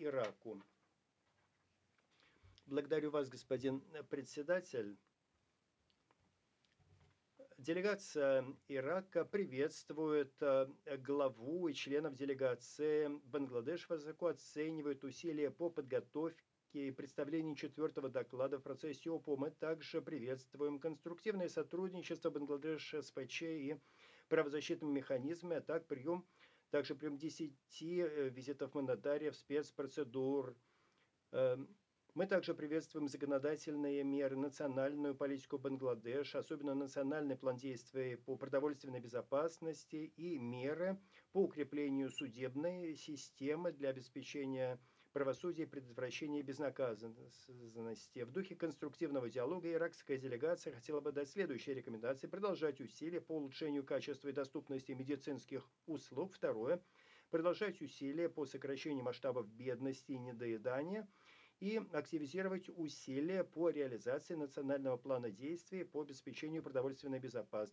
Ираку. Благодарю вас, господин председатель. Делегация Ирака приветствует главу и членов делегации. Бангладеш высоко оценивает усилия по подготовке и представлению четвертого доклада в процессе ОПО. Мы также приветствуем конструктивное сотрудничество Бангладеш с ПЧ и правозащитными механизмами, а также прием 10 визитов мандатариев, спецпроцедур. Мы также приветствуем законодательные меры, национальную политику Бангладеш, особенно национальный план действий по продовольственной безопасности и меры по укреплению судебной системы для обеспечения правосудия и предотвращения безнаказанности. В духе конструктивного диалога иракская делегация хотела бы дать следующие рекомендации: продолжать усилия по улучшению качества и доступности медицинских услуг. Второе. Продолжать усилия по сокращению масштабов бедности и недоедания и активизировать усилия по реализации национального плана действий по обеспечению продовольственной безопасности.